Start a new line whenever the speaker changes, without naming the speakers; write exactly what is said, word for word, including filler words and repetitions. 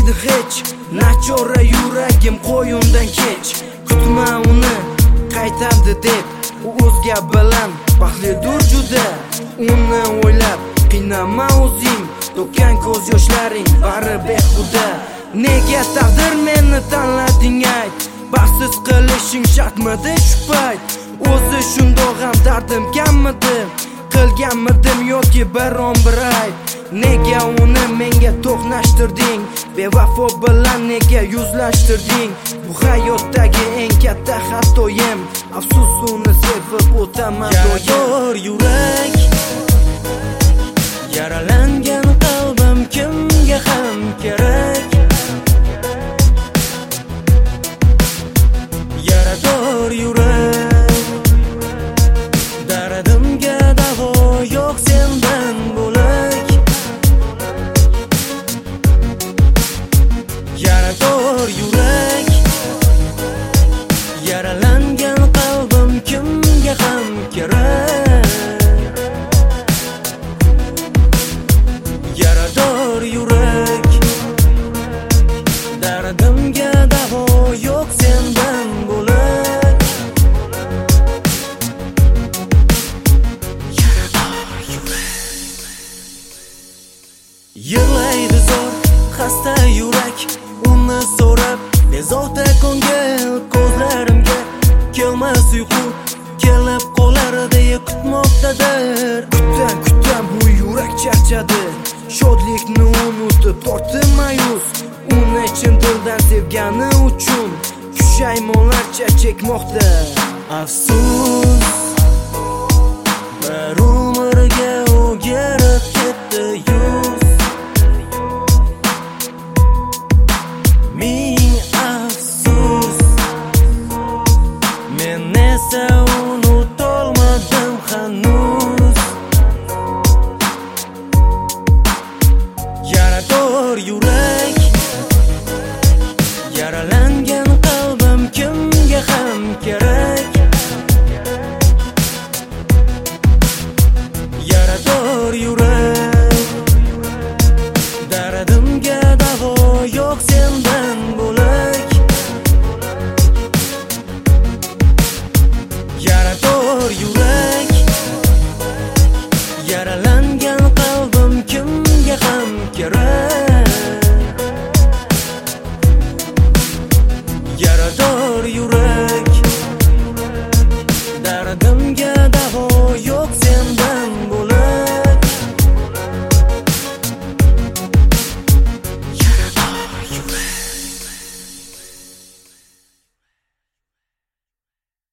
yig'laydi hech nachora yuragim qo'yimdan kech. Kutma uni qaytadi deb, u o'zga bilan baxtlidir juda. Uni o'ylab qiynama o'zing, to'kkan ko'z yoshlaring bari behuda. Nega taqdir meni tanlading ayt, baxtsiz qilishing shartmidi shu payt? O'zi shundoq ham dardim kammidi, qilganmidim yoki biron bir ayb? Nega uni menga to'qnashtirding, bevafo bilan nega yuzlashtirding? Bu hayotdagi eng katta xatoyim, afsus uni sevib o'taman doim.
Yarador yurak, yaralangan qalbim kimga ham kerak? Yarador yurak, dardimga davo yo'q sendan bo'lak. Yarador yurak, yaralangan qalbim kimga ham kerak? Yarador yurak, dardimga davo yo'q sendan bo'lak. Yarador yurak, yig'laydi zo'r xasta yurak, uni so'rab bezovta ko'ngil ko'zlarimga kelmas uyqu, kelib qolar deya kutmoqdadir.
Kutam kutam bu yurak charchadi, shodlikni unutib tortdi mayus. Uni chin dildan sevgani uchun pushaymonlarcha chekmoqda.
Afsus, bir